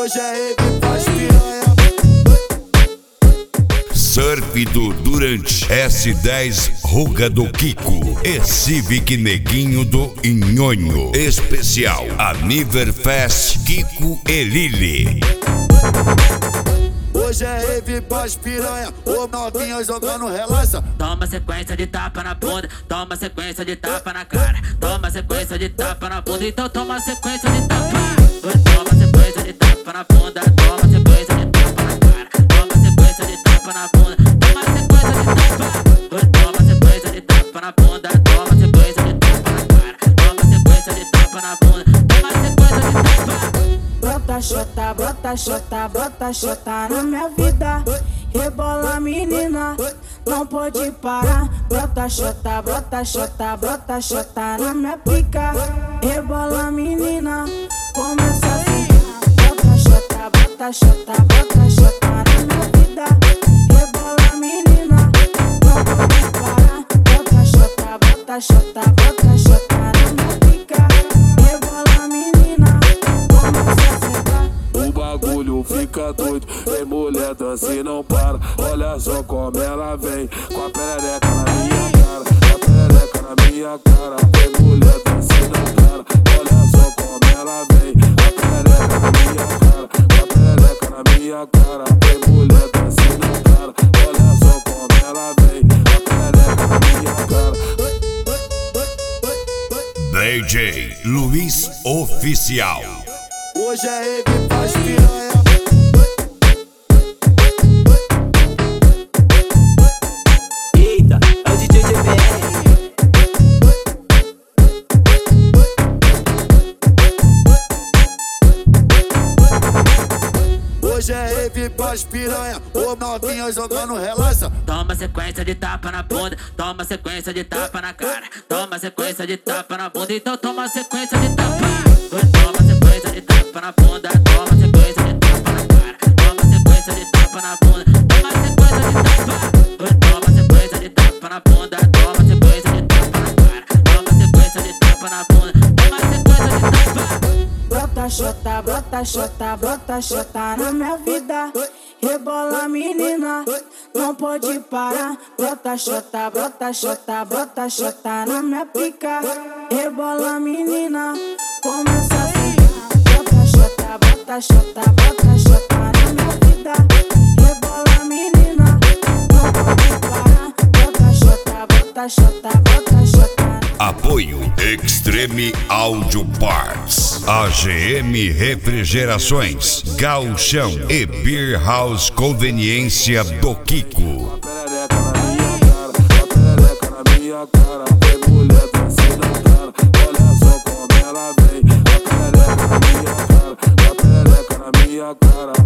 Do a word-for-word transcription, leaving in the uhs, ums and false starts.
Hoje é rave pras piranha. Surf do Durante, S dez Ruga do Kiko e Civic Neguinho do Inhonho. Especial Aniverfest Kiko e Lili. Hoje é rave pras piranha, ô novinha jogando relaxa. Toma sequência de tapa na bunda, toma sequência de tapa na cara. Toma sequência de tapa na bunda, então toma sequência de tapa. Toma sequência de tapa na bunda, toma sequência de tapa na cara. Toma sequência de tapa na bunda, toma sequência de tapa. Toma sequência de tapa na bunda, toma sequência de tapa na cara. Toma sequência de tapa na bunda, toma sequência de tapa. Brota xota, brota xota, brota xota na minha vida. Rebola menina, não pode parar. Brota xota, brota xota, brota xota na minha pica. Rebola menina, começa assim. Brota xota, brota xota, brota xota na minha vida. Rebola menina, não pode parar. Brota xota, brota xota, brota xota na minha pica. Rebola menina, começa a sentar. O bagulho fica doido, vem mulher dança e não para. Olha só como ela vem, com a perereca na minha cara. Com a perereca na minha cara, vem mulher dança e não para. Olha só como ela vem, com a perereca na minha cara. Com a perereca na minha cara, vem mulher dança e não para. Olha só como ela vem, com a perereca na minha cara. D J Luiz Oficial. Hoje é rave pras piranha. Eita, é o D J G B R. Hoje é rave pras piranha, ô novinha jogando relaxa. Toma sequência de tapa na bunda, toma sequência de tapa na cara. Toma sequência de tapa na bunda, então toma sequência de tapa. Toma sequência de tapa na bunda, toma sequência de tapa na cara. Toma sequência de tapa na bunda, toma sequência de tapa. Toma sequência de tapa na bunda, toma sequência de tapa na cara. Toma sequência de tapa na bunda, toma sequência de tapa. Brota xota, brota xota, brota xota na minha vida. Rebola menina, não pode parar. Brota xota, brota xota, brota xota na minha pica. Rebola menina, começa a sentar. Brota xota, brota xota, brota xota na minha vida. Rebola menina, não pode parar. Brota xota, brota xota, brota xota. Apoio Extreme Audio Parts, A G M Refrigerações, Gauchão e Beer House Conveniência do Kiko. Perereca na minha cara, a perereca na minha cara, vem mulher dança e não para. Olha só como ela vem, a perereca na minha cara, a perereca na minha cara.